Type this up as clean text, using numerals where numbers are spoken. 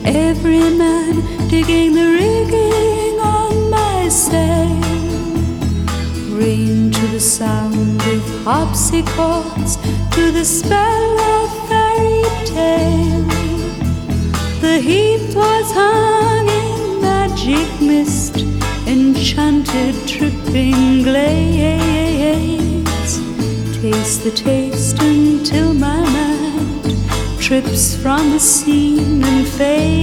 Every man digging the rigging on my sail, rain to the sound of harpsichords, to the spell of fairy tale. The heath was hung in magic mist, enchanted dripping glades. Taste the taste until my mind trips from the scene and fades.